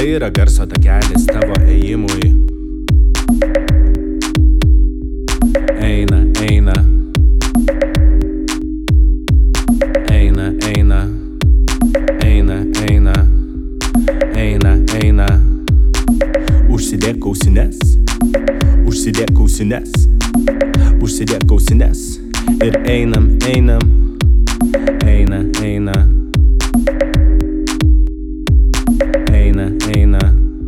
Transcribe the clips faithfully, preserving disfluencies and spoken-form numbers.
yra garso takelis tavo ėjimui. Eina, eina. Eina, eina. Eina, eina. Eina, eina. Užsidėk ausines. Užsidėk ausines. Užsidėk ausines. Ir einam, einam. Eina, eina. Eina, eina.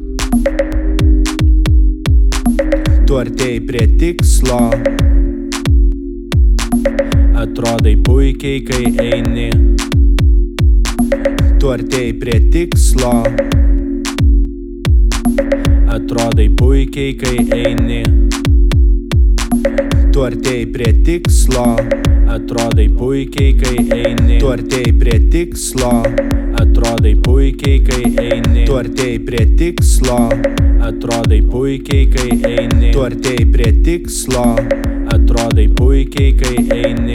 Tu artėjai prie tikslo. Atrodai puikiai, kai eini. Tu artėjai prie tikslo. Atrodai puikiai, kai eini. Tu artėjai prie tikslo. Atrodai puikiai, kai eini. Tu artėjai prie tikslo. Atrodai puikiai, kai eini. Tu artėjai prie tikslo. Atrodai puikiai, kai eini. Tu artėjai prie tikslo. Atrodai puikiai, kai eini.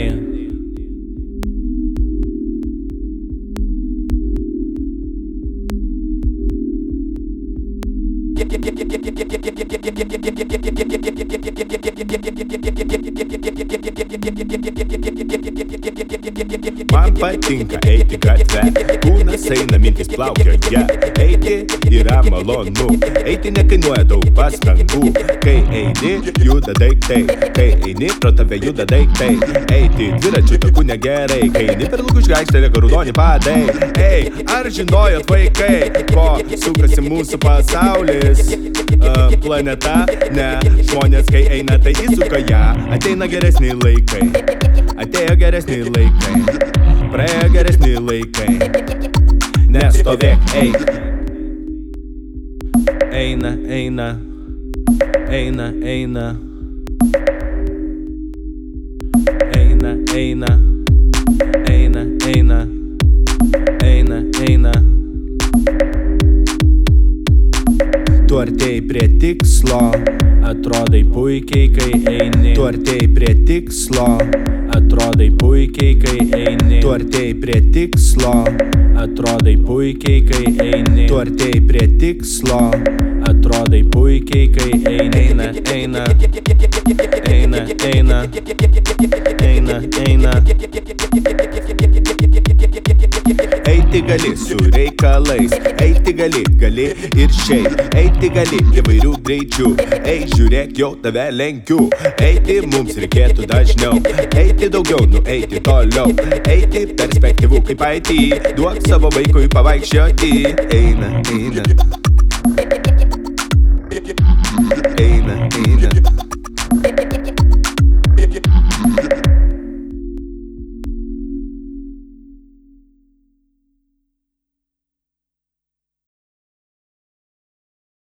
Man patinka eiti gatve, kūnas eina, mintis plaukioja. Eiti yra malonu, eiti nekainuoja daug pastangų. Kai eini, juda daiktai, kai eini, pro tave juda daiktai. Eiti dviračių takų negerai, kai eini per Lukiškių aikštę, raudoni padai. Ei, ar žinojot vaikai, ko sukasi mūsų pasaulis? Uh, planeta, ne, žmonės kai eina, tai įsuka ją. Ateina geresni laikai, atėjo geresni laikai, praėjo geresni laikai. Nestovėk, eik. Eina, eina. Eina, eina. Eina, eina. Eina, eina. Eina, eina. Tu artėjai prie tikslo. Atrodai puikiai, kai eini. Tu artėjai prie tikslo. Atrodai puikiai, kai eini. Tu artėjai prie tikslo. Atrodai puikiai, kai eini. Tu artėjai prie tikslo. Atrodai puikiai, kai eini. Eina, eina. Eina, eina. Eina, eina. Eiti gali su reikalais, eiti gali, gali ir šiaip. Eiti gali įvairių greičių, ei žiūrėk, jau tave lenkiu. Eiti mums reikėtų dažniau, eiti daugiau, nueiti toliau. Eiti perspektyvų kaip eiti, duok savo vaikui pavaikščioti. Eina, eina.